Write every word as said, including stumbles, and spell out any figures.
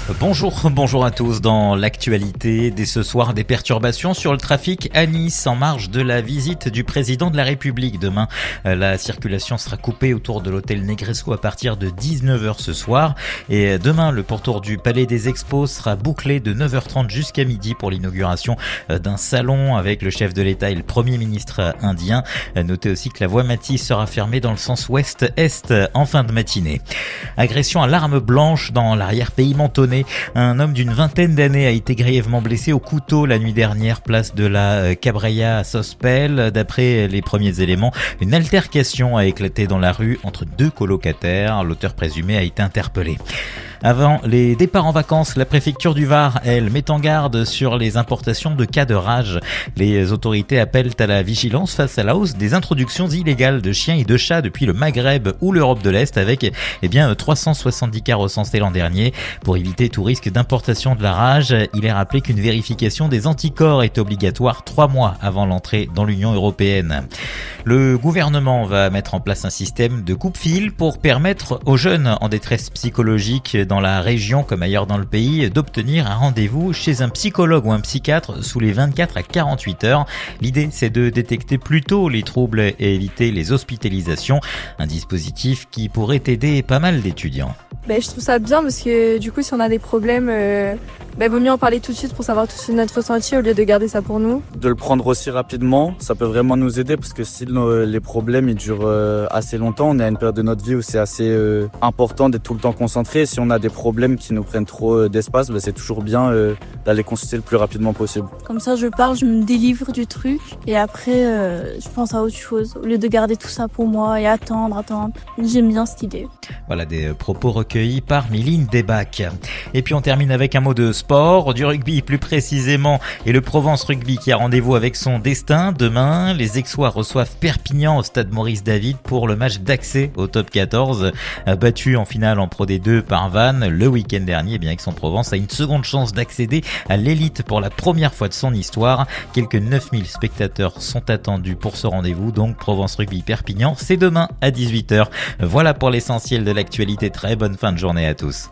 Bonjour, bonjour à tous. Dans l'actualité, dès ce soir, des perturbations sur le trafic à Nice en marge de la visite du président de la République. Demain, la circulation sera coupée autour de l'hôtel Negresco à partir de dix-neuf heures ce soir. Et demain, le pourtour du Palais des Expos sera bouclé de neuf heures trente jusqu'à midi pour l'inauguration d'un salon avec le chef de l'État et le Premier ministre indien. Notez aussi que la voie Matisse sera fermée dans le sens ouest-est en fin de matinée. Agression à l'arme blanche dans l'arrière-pays mentonné. Un homme d'une vingtaine d'années a été grièvement blessé au couteau la nuit dernière, place de la Cabrera à Sospel. D'après les premiers éléments, une altercation a éclaté dans la rue entre deux colocataires. L'auteur présumé a été interpellé. Avant les départs en vacances, la préfecture du Var, elle, met en garde sur les importations de cas de rage. Les autorités appellent à la vigilance face à la hausse des introductions illégales de chiens et de chats depuis le Maghreb ou l'Europe de l'Est, avec eh bien trois cent soixante-dix cas recensés l'an dernier. Pour éviter tout risque d'importation de la rage, il est rappelé qu'une vérification des anticorps est obligatoire trois mois avant l'entrée dans l'Union européenne. Le gouvernement va mettre en place un système de coupe-fil pour permettre aux jeunes en détresse psychologique dans la région comme ailleurs dans le pays d'obtenir un rendez-vous chez un psychologue ou un psychiatre sous les vingt-quatre à quarante-huit heures. L'idée, c'est de détecter plus tôt les troubles et éviter les hospitalisations. Un dispositif qui pourrait aider pas mal d'étudiants. Ben, je trouve ça bien parce que du coup, si on a des problèmes, euh, ben, vaut mieux en parler tout de suite pour savoir tout de suite notre ressenti au lieu de garder ça pour nous. De le prendre aussi rapidement, ça peut vraiment nous aider parce que si nos, les problèmes ils durent euh, assez longtemps, on est à une période de notre vie où c'est assez euh, important d'être tout le temps concentré. Si on a des problèmes qui nous prennent trop euh, d'espace, ben, c'est toujours bien euh, d'aller consulter le plus rapidement possible. Comme ça, je parle, je me délivre du truc et après, euh, je pense à autre chose au lieu de garder tout ça pour moi et attendre, attendre. J'aime bien cette idée. Voilà des propos recueillis par Méline Desbacs. Et puis on termine avec un mot de sport, du rugby plus précisément, et le Provence Rugby qui a rendez-vous avec son destin. Demain, les Aixois reçoivent Perpignan au stade Maurice David pour le match d'accès au top quatorze. Battu en finale en Pro D deux par Vannes le week-end dernier, bien Aix-en-Provence a une seconde chance d'accéder à l'élite pour la première fois de son histoire. Quelques neuf mille spectateurs sont attendus pour ce rendez-vous, donc Provence Rugby Perpignan, c'est demain à dix-huit heures. Voilà pour l'essentiel de l'actualité. Très bonne fin de journée à tous.